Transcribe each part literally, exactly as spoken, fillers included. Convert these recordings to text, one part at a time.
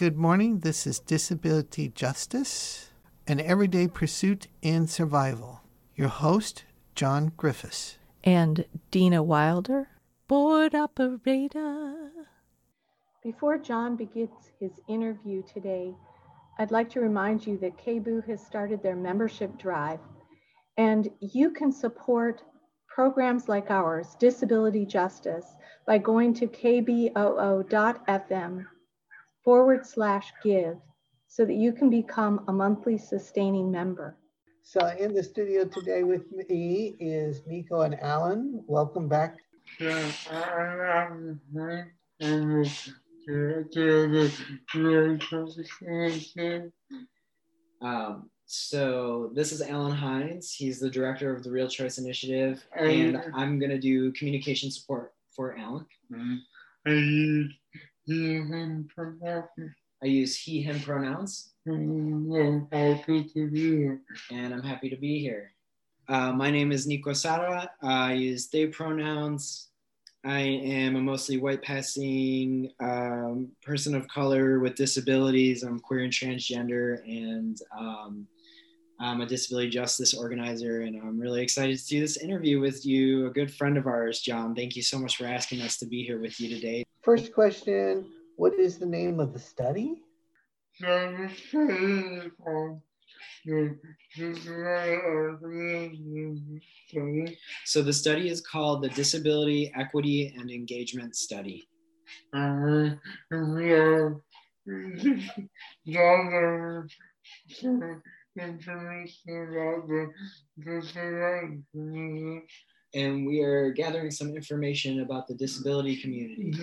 Good morning. This is Disability Justice, an everyday pursuit and survival. Your host, John Griffiths. And Dina Wilder, board operator. Before John begins his interview today, I'd like to remind you that K B O O has started their membership drive, and you can support programs like ours, Disability Justice, by going to kboo.fm forward slash give so that you can become a monthly sustaining member. So in the studio today with me is Nico and Alan. Welcome back. Um, so this is Alan Hines. He's the director of the Real Choice Initiative, and I'm going to do communication support for Alan. I use he, him pronouns. And I'm happy to be here. Uh, my name is Nico Sara. I use they pronouns. I am a mostly white passing um, person of color with disabilities. I'm queer and transgender, and um, I'm a disability justice organizer, and I'm really excited to do this interview with you, a good friend of ours, John. Thank you so much for asking us to be here with you today. First question, what is the name of the study? So the study is called the Disability Equity and Engagement Study. Uh, we are gathering some information about the disability community. And we are gathering some information about the disability community.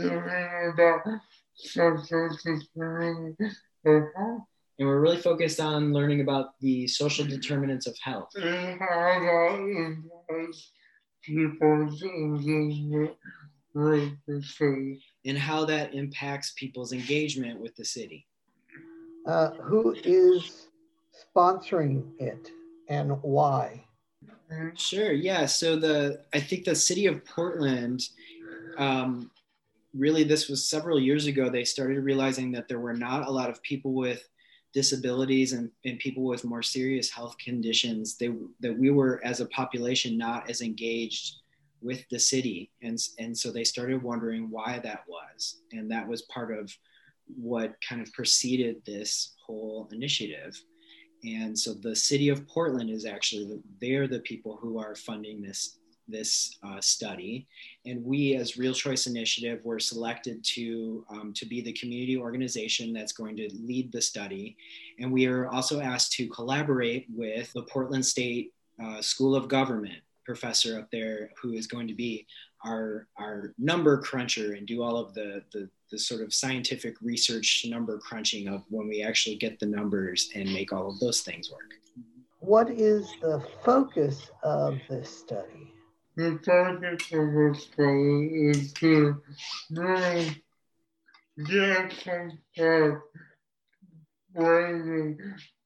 And we're really focused on learning about the social determinants of health. And how that impacts people's engagement with the city. And how that impacts people's engagement with the city. Uh, who is sponsoring it and why? Sure, yeah. So the I think the city of Portland, um, really this was several years ago, they started realizing that there were not a lot of people with disabilities and, and people with more serious health conditions. They, that we were as a population not as engaged with the city. And, and so they started wondering why that was. And that was part of what kind of preceded this whole initiative. And so the city of Portland is actually, they're the people who are funding this this uh, study. And we as Real Choice Initiative were selected to, um, to be the community organization that's going to lead the study. And we are also asked to collaborate with the Portland State uh, School of Government professor up there, who is going to be our, our number cruncher and do all of the, the, the sort of scientific research number crunching of when we actually get the numbers and make all of those things work. What is the focus of this study? The focus of the study is to really get some help when the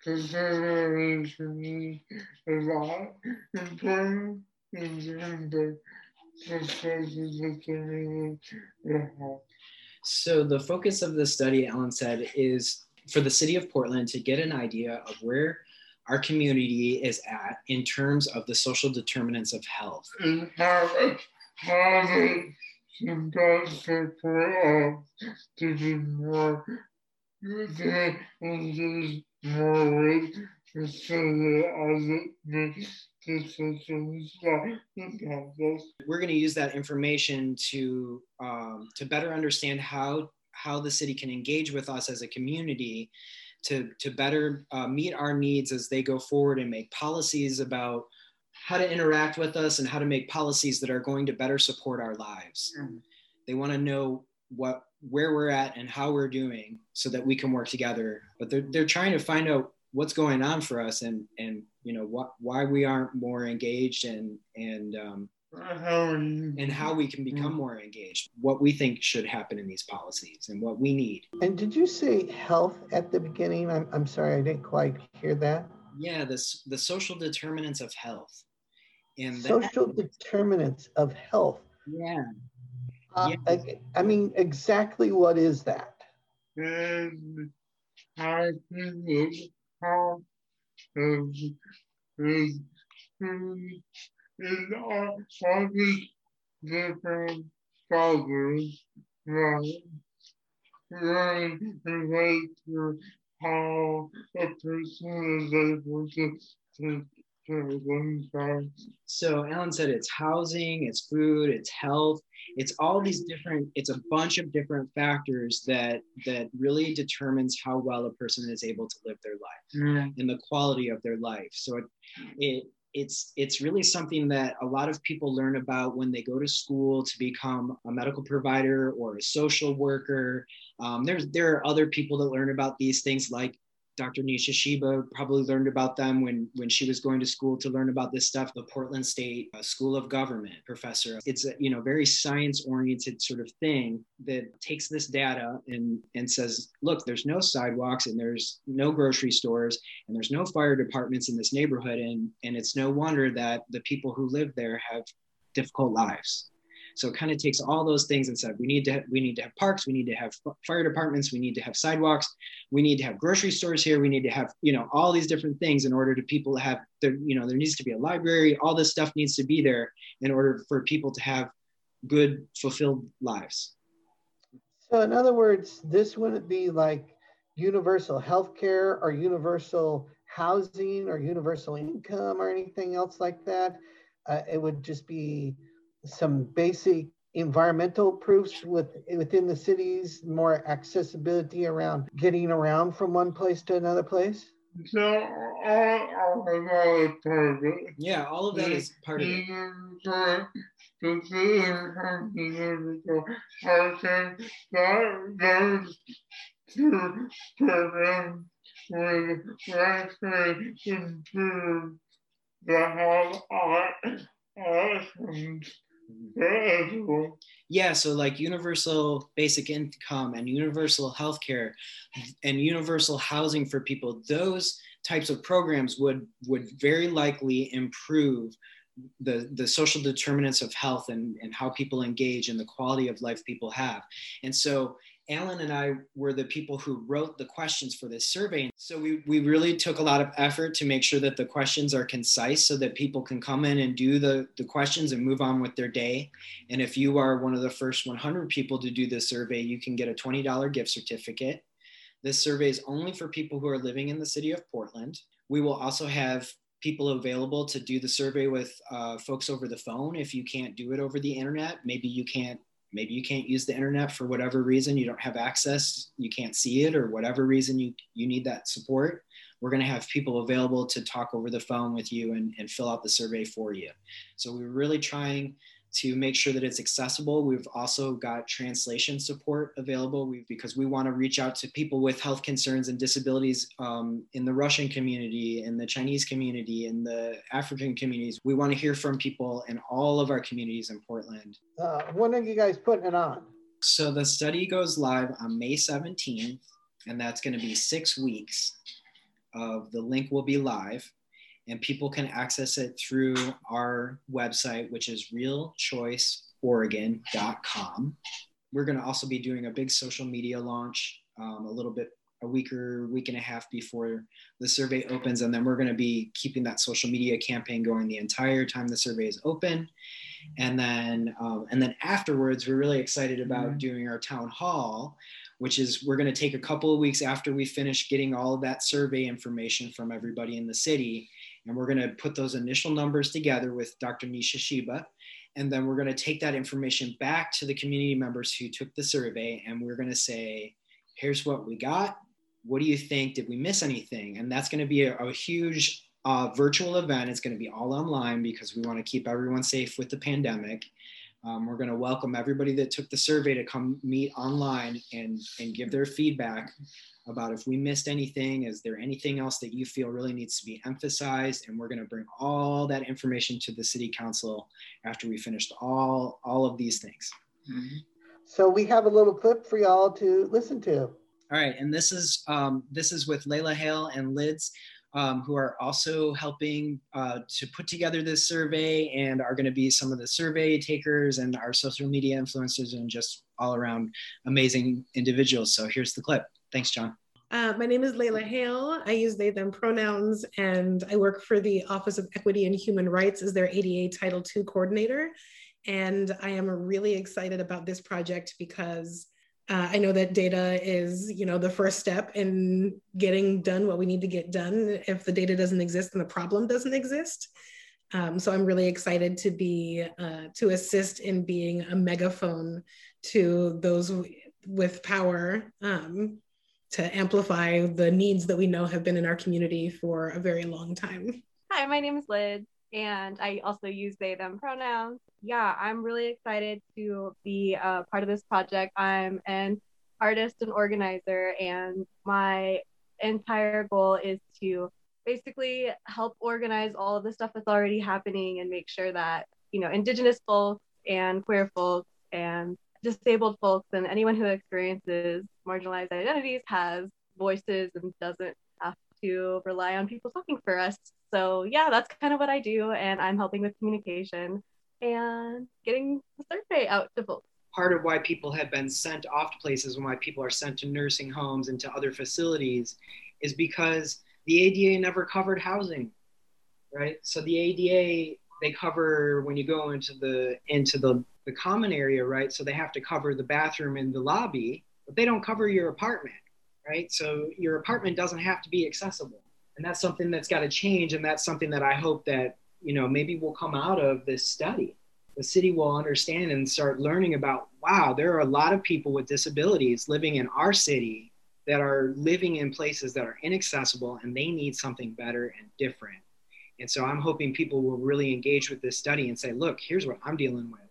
consideration is about important in terms of successes of community health. So the focus of the study, Ellen said, is for the city of Portland to get an idea of where our community is at in terms of the social determinants of health. And how, how they can best support us to be more engaged more with the city as it makes decisions that impact us. We're going to use that information to, um, to better understand how, how the city can engage with us as a community to, to better uh, meet our needs as they go forward and make policies about how to interact with us and how to make policies that are going to better support our lives. Mm. They want to know what, where we're at and how we're doing so that we can work together. But they're, they're trying to find out what's going on for us and, and you know, what, why we aren't more engaged and, and, um, and how we can become more engaged, what we think should happen in these policies and what we need. And did you say health at the beginning? I'm, I'm sorry, I didn't quite hear that. Yeah, this, the social determinants of health. And social that, determinants of health. Yeah. Uh, yeah. I, I mean, exactly what is that? Um, I think how is is in all, all these different cultures, right? Right, relate to how a person is able to take care of themselves. So Alan said it's housing, it's food, it's health, it's all these different, it's a bunch of different factors that that really determines how well a person is able to live their life Yeah. and the quality of their life. So it, it it's it's really something that a lot of people learn about when they go to school to become a medical provider or a social worker. Um, there's there are other people that learn about these things, like Doctor Nisha Shiba probably learned about them when, when she was going to school to learn about this stuff. The Portland State uh, School of Government professor. It's a you know very science-oriented sort of thing that takes this data and, and says, look, there's no sidewalks and there's no grocery stores and there's no fire departments in this neighborhood. And, and it's no wonder that the people who live there have difficult lives. So it kind of takes all those things and said, we need to we need to have parks, we need to have fire departments, we need to have sidewalks, we need to have grocery stores here, we need to have, you know, all these different things in order to people to have their, you know, there needs to be a library, all this stuff needs to be there in order for people to have good, fulfilled lives. So in other words, this wouldn't be like universal health care or universal housing or universal income or anything else like that. Uh, it would just be some basic environmental proofs with, within the cities, more accessibility around getting around from one place to another place? So all, all of that is part of it. Yeah, all of that is part of it. The universal housing, that those two programs would actually improve the whole art options. Yeah, so like universal basic income and universal healthcare and universal housing for people, those types of programs would would very likely improve the, the social determinants of health and, and how people engage and the quality of life people have. And so Alan and I were the people who wrote the questions for this survey. So we, we really took a lot of effort to make sure that the questions are concise so that people can come in and do the, the questions and move on with their day. And if you are one of the first one hundred people to do this survey, you can get a twenty dollars gift certificate. This survey is only for people who are living in the city of Portland. We will also have people available to do the survey with uh, folks over the phone. If you can't do it over the internet, maybe you can't Maybe you can't use the internet for whatever reason, you don't have access, you can't see it, or whatever reason you, you need that support. We're gonna have people available to talk over the phone with you and, and fill out the survey for you. So we're really trying to make sure that it's accessible. We've also got translation support available we, because we wanna reach out to people with health concerns and disabilities um, in the Russian community, in the Chinese community, in the African communities. We wanna hear from people in all of our communities in Portland. Uh, when are you guys putting it on? So the study goes live on May seventeenth, and that's gonna be six weeks of the link will be live. And people can access it through our website, which is real choice oregon dot com. We're going to also be doing a big social media launch um, a little bit, a week or week and a half before the survey opens. And then we're going to be keeping that social media campaign going the entire time the survey is open. And then, um, and then afterwards, we're really excited about mm-hmm. doing our town hall, which is we're going to take a couple of weeks after we finish getting all of that survey information from everybody in the city. And we're going to put those initial numbers together with Doctor Nisha Shiba. And then we're going to take that information back to the community members who took the survey. And we're going to say, here's what we got. What do you think? Did we miss anything? And that's going to be a, a huge uh, virtual event. It's going to be all online because we want to keep everyone safe with the pandemic. Um, we're going to welcome everybody that took the survey to come meet online and, and give their feedback about if we missed anything. Is there anything else that you feel really needs to be emphasized? And we're going to bring all that information to the city council after we finished all, all of these things. Mm-hmm. So we have a little clip for y'all to listen to. All right. And this is, um, this is with Layla Hale and Lids, um, who are also helping uh, to put together this survey and are going to be some of the survey takers and our social media influencers and just all around amazing individuals. So here's the clip. Thanks, John. Uh, my name is Layla Hale. I use they, them pronouns, and I work for the Office of Equity and Human Rights as their A D A Title two coordinator. And I am really excited about this project because uh, I know that data is, you know, the first step in getting done what we need to get done. If the data doesn't exist, then the problem doesn't exist. Um, so I'm really excited to be, uh, to assist in being a megaphone to those with power, um, to amplify the needs that we know have been in our community for a very long time. Hi, my name is Liz, and I also use they, them pronouns. Yeah, I'm really excited to be a part of this project. I'm an artist and organizer, and my entire goal is to basically help organize all of the stuff that's already happening and make sure that, you know, Indigenous folks and queer folks and disabled folks and anyone who experiences marginalized identities has voices and doesn't have to rely on people talking for us. So yeah, that's kind of what I do, and I'm helping with communication and getting the survey out to folks. Part of why people have been sent off to places and why people are sent to nursing homes and to other facilities is because the A D A never covered housing, right? So the A D A, they cover when you go into the into the the common area, right? So they have to cover the bathroom and the lobby, but they don't cover your apartment, right? So your apartment doesn't have to be accessible. And that's something that's got to change. And that's something that I hope that, you know, maybe will come out of this study. The city will understand and start learning about, wow, there are a lot of people with disabilities living in our city that are living in places that are inaccessible, and they need something better and different. And so I'm hoping people will really engage with this study and say, look, here's what I'm dealing with,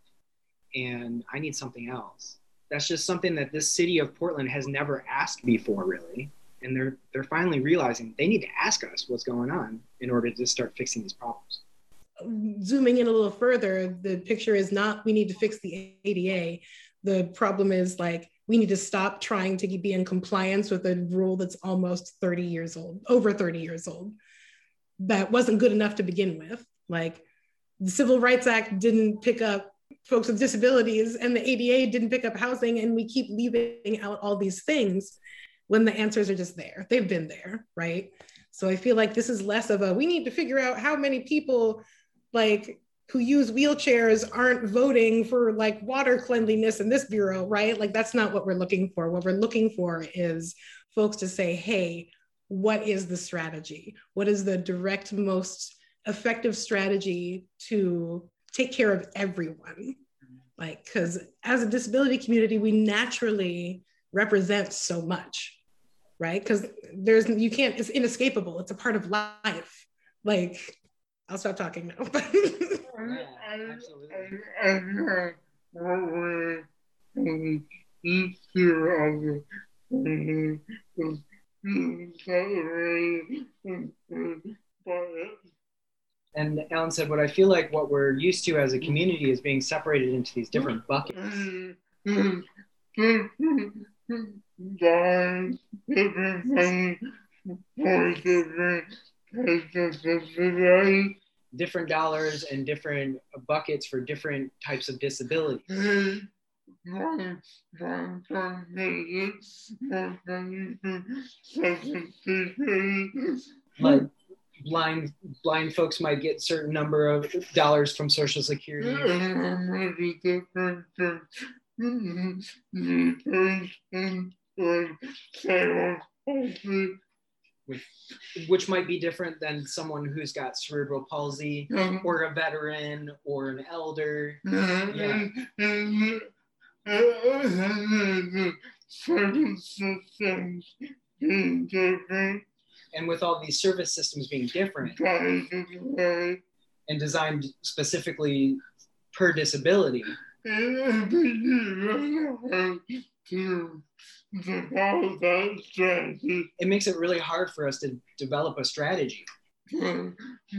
and I need something else. That's just something that this city of Portland has never asked before, really. And they're they're finally realizing they need to ask us what's going on in order to start fixing these problems. Zooming in a little further, the picture is not we need to fix the A D A. The problem is like we need to stop trying to be in compliance with a rule that's almost thirty years old, over thirty years old. That wasn't good enough to begin with. Like the Civil Rights Act didn't pick up folks with disabilities, and the A D A didn't pick up housing, and we keep leaving out all these things when the answers are just there. They've been there, right? So I feel like this is less of a, we need to figure out how many people like who use wheelchairs aren't voting for like water cleanliness in this bureau, right? Like that's not what we're looking for. What we're looking for is folks to say, hey, what is the strategy? What is the direct, most effective strategy to take care of everyone? Like, because as a disability community, we naturally represent so much, right? Because there's, you can't, it's inescapable. It's a part of life. Like, I'll stop talking now. Yeah, absolutely. And Alan said, what I feel like what we're used to as a community is being separated into these different buckets. Different dollars and different buckets for different types of disabilities. Like blind blind folks might get certain number of dollars from Social Security. Which, which might be different than someone who's got cerebral palsy or a veteran or an elder. Yeah. And with all these service systems being different and designed specifically per disability, it makes it really hard for us to develop a strategy. And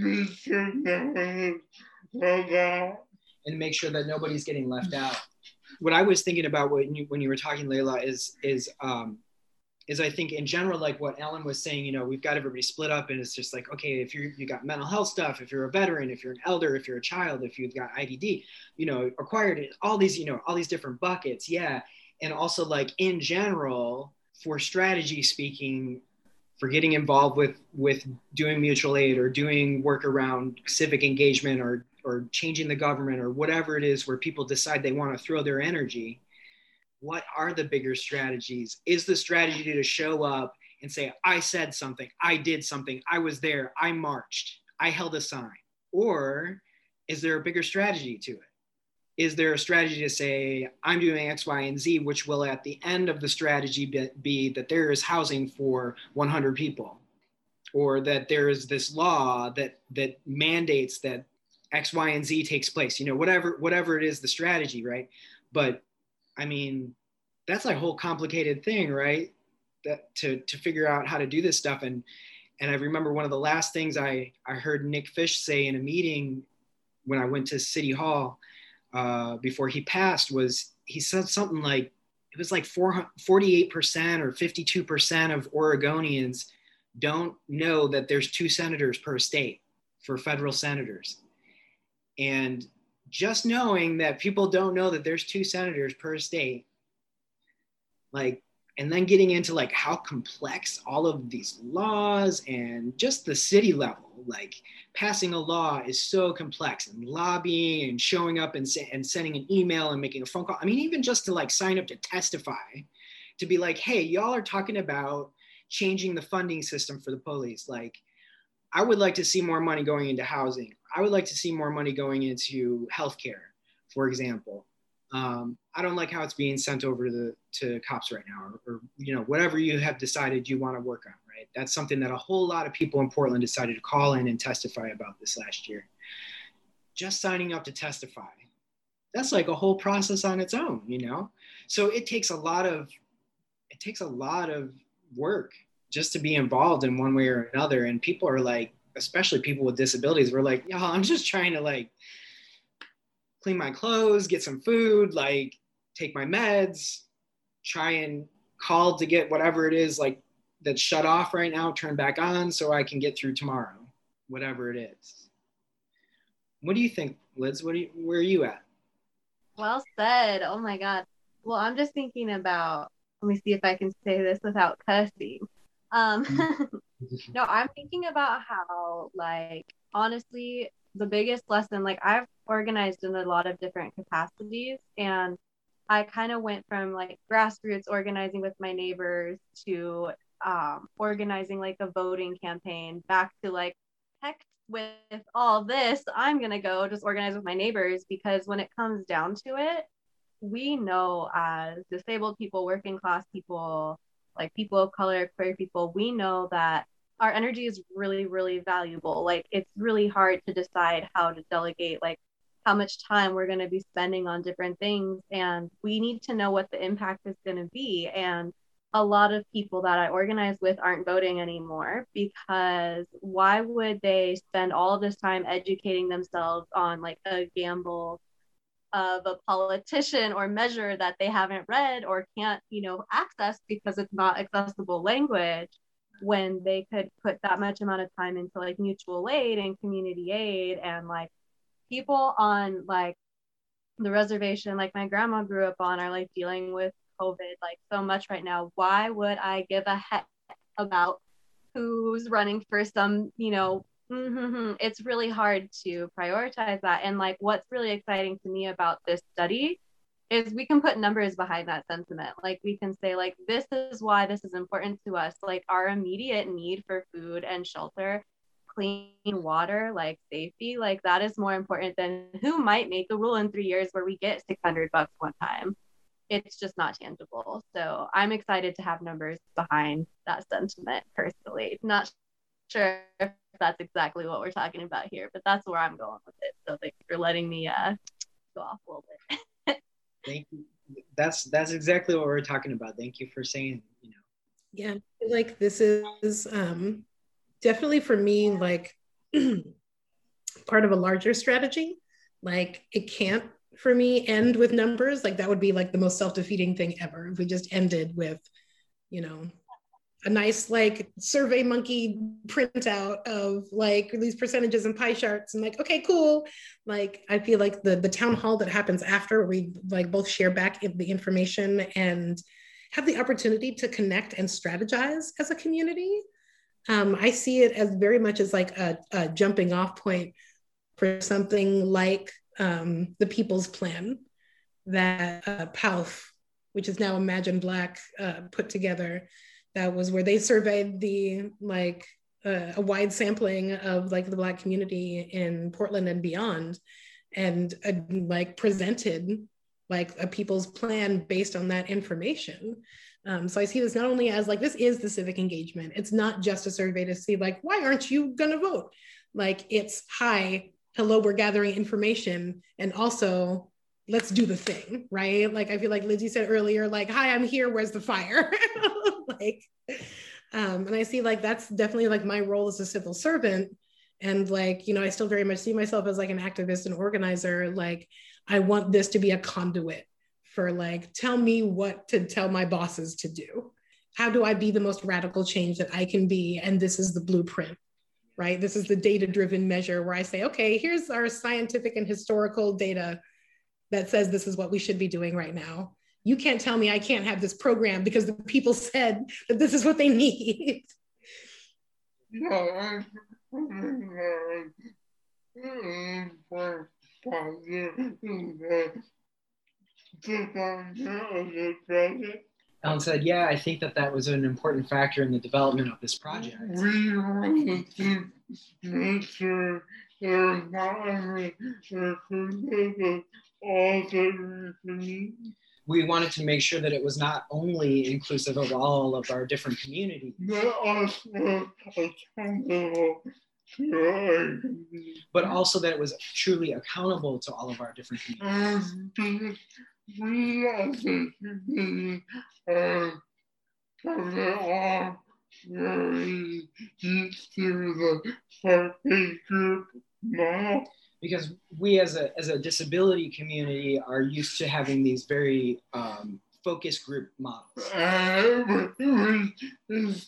make sure that nobody's getting left out. What I was thinking about when you when you were talking, Layla, is is um, is I think in general, like what Ellen was saying, you know, we've got everybody split up, and it's just like, okay, if you you got mental health stuff, if you're a veteran, if you're an elder, if you're a child, if you've got I D D, you know, acquired all these, you know, all these different buckets, yeah. And also like in general, for strategy speaking, for getting involved with, with doing mutual aid or doing work around civic engagement or, or changing the government or whatever it is where people decide they want to throw their energy, what are the bigger strategies? Is the strategy to show up and say, I said something, I did something, I was there, I marched, I held a sign? Or is there a bigger strategy to it? Is there a strategy to say, I'm doing X, Y, and Z, which will at the end of the strategy be, be that there is housing for one hundred people, or that there is this law that, that mandates that X, Y, and Z takes place, you know, whatever, whatever it is, the strategy, right? But I mean, that's a whole complicated thing, right? That to, to figure out how to do this stuff. And, and I remember one of the last things I, I heard Nick Fish say in a meeting when I went to City Hall uh, before he passed was, he said something like, it was like forty-eight percent or fifty-two percent of Oregonians don't know that there's two senators per state for federal senators. And just knowing that people don't know that there's two senators per state, like, and then getting into like how complex all of these laws and just the city level, like passing a law is so complex, and lobbying and showing up and, and sending an email and making a phone call. I mean, even just to like sign up to testify, to be like, hey, y'all are talking about changing the funding system for the police. Like, I would like to see more money going into housing. I would like to see more money going into healthcare, for example. Um, I don't like how it's being sent over to the to cops right now, or, or you know, whatever you have decided you want to work on, right? That's something that a whole lot of people in Portland decided to call in and testify about this last year. Just signing up to testify, that's like a whole process on its own, you know? So it takes a lot of, it takes a lot of work just to be involved in one way or another. And people are like, especially people with disabilities, we're like, y'all, I'm just trying to like clean my clothes, get some food, like take my meds, try and call to get whatever it is like that's shut off right now, turn back on so I can get through tomorrow, whatever it is. What do you think, Liz? What do you, where are you at? Well said. Oh my God. Well, I'm just thinking about, let me see if I can say this without cussing. Um, no, I'm thinking about how, like, honestly, the biggest lesson, like, I've organized in a lot of different capacities, and I kind of went from like grassroots organizing with my neighbors to um, organizing like a voting campaign, back to like, heck with all this, I'm gonna go just organize with my neighbors, because when it comes down to it, we know as disabled people, working class people, like people of color, queer people, we know that our energy is really, really valuable. Like, it's really hard to decide how to delegate, like how much time we're going to be spending on different things. And we need to know what the impact is going to be. And a lot of people that I organize with aren't voting anymore, because why would they spend all of this time educating themselves on like a gamble of a politician or measure that they haven't read or can't, you know, access because it's not accessible language, when they could put that much amount of time into like mutual aid and community aid, and like people on like the reservation, like my grandma grew up on, are like dealing with COVID like so much right now. Why would I give a heck about who's running for some, you know, mm-hmm. It's really hard to prioritize that. And like, what's really exciting to me about this study is we can put numbers behind that sentiment. Like, we can say like, this is why this is important to us. Like, our immediate need for food and shelter, clean water, like safety, like that is more important than who might make a rule in three years where we get six hundred bucks one time. It's just not tangible. So I'm excited to have numbers behind that sentiment personally. Not sure if that's exactly what we're talking about here, but that's where I'm going with it. So thanks for letting me uh, go off a little bit. Thank you. That's that's exactly what we're talking about. Thank you for saying, you know. Yeah, I feel like this is um, definitely for me, like part of a larger strategy. Like, it can't, for me, end with numbers. Like, that would be like the most self-defeating thing ever if we just ended with, you know, a nice like Survey Monkey printout of like these percentages and pie charts, and like, okay, cool. Like, I feel like the the town hall that happens after, we like both share back the information and have the opportunity to connect and strategize as a community. Um, I see it as very much as like a, a jumping off point for something like um, the People's Plan that uh, P A L F, which is now Imagine Black, uh, put together. That was where they surveyed the like uh, a wide sampling of like the Black community in Portland and beyond, and uh, like presented like a people's plan based on that information. Um, so I see this not only as like, this is the civic engagement. It's not just a survey to see like, why aren't you gonna vote? Like it's, hi, hello, we're gathering information, and also let's do the thing, right? Like I feel like Lindsay said earlier, like, hi, I'm here, where's the fire? like, um, and I see like, that's definitely like my role as a civil servant. And like, you know, I still very much see myself as like an activist and organizer. Like, I want this to be a conduit for like, tell me what to tell my bosses to do. How do I be the most radical change that I can be? And this is the blueprint, right? This is the data-driven measure where I say, okay, here's our scientific and historical data that says this is what we should be doing right now. You can't tell me I can't have this program because the people said that this is what they need. Yeah. Ellen said, yeah, I think that that was an important factor in the development of this project. We wanted to make sure there was not only inclusive all the communities. We wanted to make sure that it was not only inclusive of all of our different communities, but also accountable to our community. but also that it was truly accountable to all of our different communities. And we as a community are coming on very used to the survey group now. Because we as a, as a disability community are used to having these very um, focus group models. Uh, we is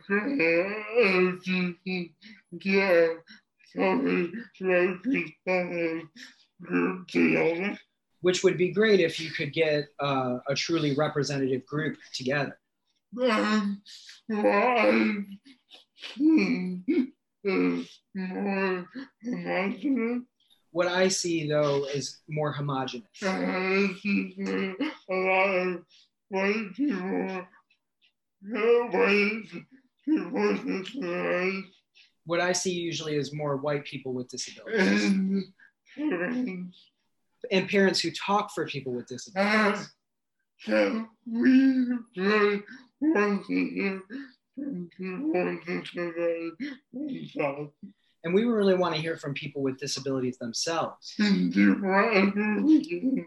great to get some representative group together. Which would be great if you could get uh, a truly representative group together. Um, what I've seen is more homogenous. What I see, though, is more homogenous. I see a lot of white people, not white people with disabilities, What I see usually is more white people with disabilities. and parents. And parents who talk for people with disabilities. Uh, so we really want to hear from people with disabilities themselves. And we really want to hear from people with disabilities themselves. And do whatever we can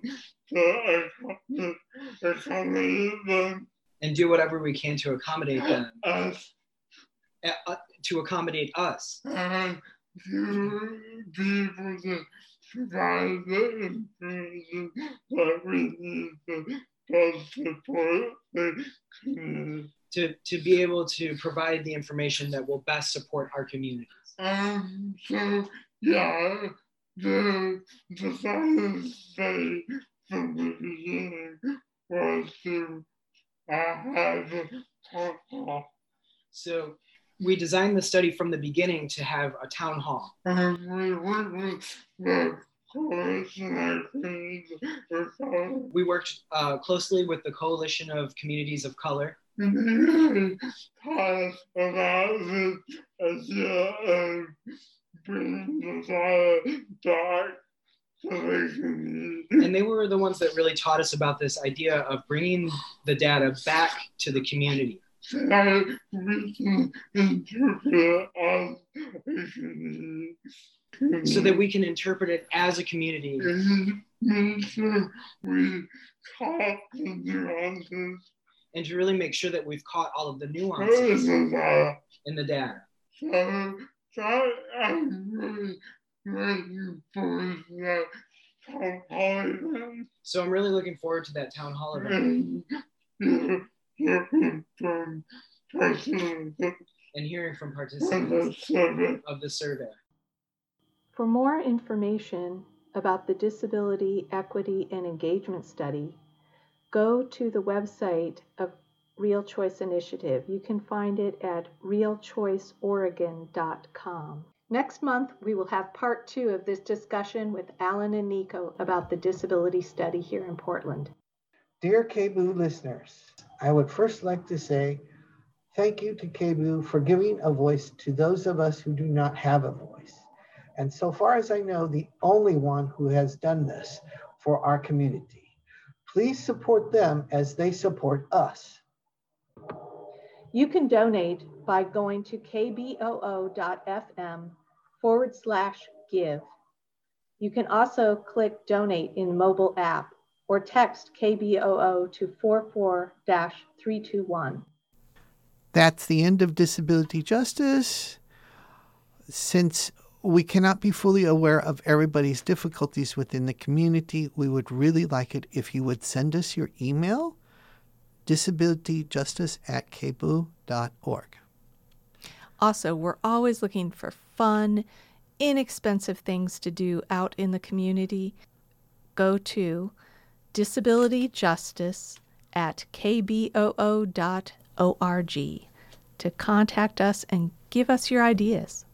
to accommodate them. And do whatever we can to accommodate them. Us. Uh, to accommodate us. And to be able to provide the information that we need to best support the community. To, to be able to provide the information that will best support our communities. Um, so, yeah, the, the science study from the beginning was to uh, have a town hall. So we designed the study from the beginning to have a town hall. And we worked with the coalition of communities of color. We worked uh, closely with the Coalition of Communities of Color. And they really taught us about this idea of bringing the fire back to the community. And they were the ones that really taught us about this idea of bringing the data back to the community. So we can interpret as a community. So that we can interpret it as a community. And make sure we caught the nuances. And to really make sure that we've caught all of the nuances in the data. So, so I'm really looking forward to that town hall event. So I'm really looking forward to that town hall event. And hearing from participants And hearing from of participants the survey. of the survey. For more information about the Disability Equity and Engagement Study, go to the website of Real Choice Initiative. You can find it at real choice oregon dot com. Next month, we will have part two of this discussion with Alan and Nico about the disability study here in Portland. Dear K B U listeners, I would first like to say thank you to K B U for giving a voice to those of us who do not have a voice. And so far as I know, the only one who has done this for our community. Please support them as they support us. You can donate by going to kboo.fm forward slash give. You can also click donate in the mobile app or text K B O O to four four three two one. That's the end of Disability Justice. Since we cannot be fully aware of everybody's difficulties within the community, we would really like it if you would send us your email, disabilityjustice at k b u dot org. Also, we're always looking for fun, inexpensive things to do out in the community. Go to disabilityjustice at k b o o dot org to contact us and give us your ideas.